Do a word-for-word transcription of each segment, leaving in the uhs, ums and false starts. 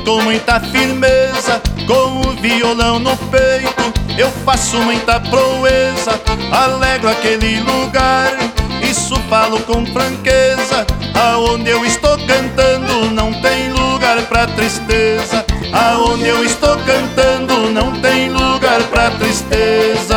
com muita firmeza, com o violão no peito, eu faço muita proeza, alegro aquele lugar. Isso falo com franqueza, aonde eu estou cantando não tem lugar pra tristeza. Aonde eu estou cantando não tem lugar pra tristeza.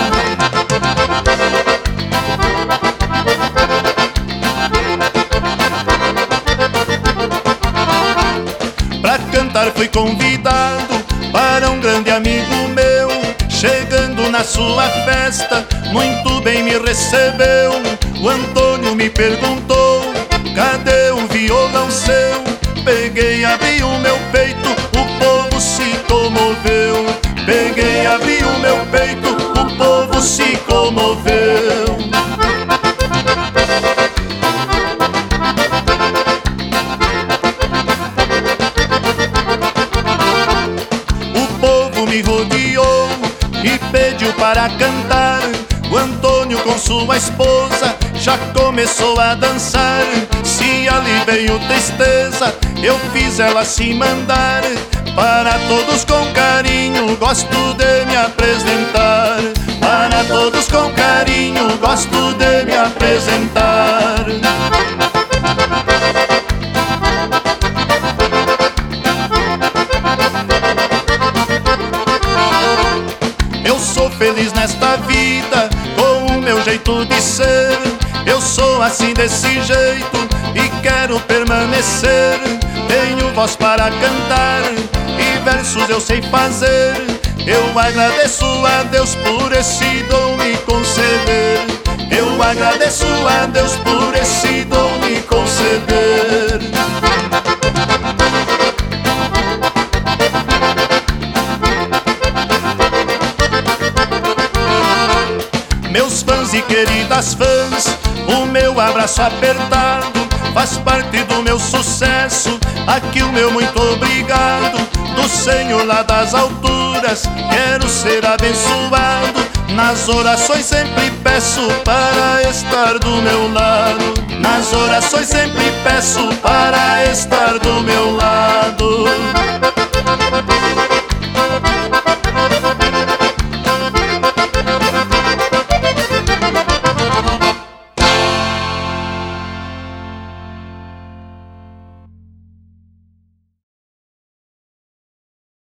Pra cantar fui convidado para um grande amigo meu. Chegando na sua festa, muito bem me recebeu. O Antônio me perguntou: cadê o violão seu? Peguei, abri o meu peito, o povo se comoveu. Peguei, abri o meu peito, o povo se comoveu. O povo me rodeou e pediu para cantar. O Antônio com sua esposa já começou a dançar. Se ali veio tristeza, eu fiz ela se mandar. Para todos com carinho, gosto de me apresentar. Para todos com carinho, gosto de me apresentar. Eu sou feliz nesta vida, com o meu jeito de ser. Eu sou assim desse jeito e quero permanecer. Tenho voz para cantar e versos eu sei fazer. Eu agradeço a Deus por esse dom me conceder. Eu agradeço a Deus por esse dom me conceder. Meus fãs e queridas fãs, o meu abraço apertado faz parte do meu sucesso. Aqui o meu muito obrigado do Senhor lá das alturas. Quero ser abençoado, nas orações sempre peço para estar do meu lado. Nas orações sempre peço para estar do meu lado.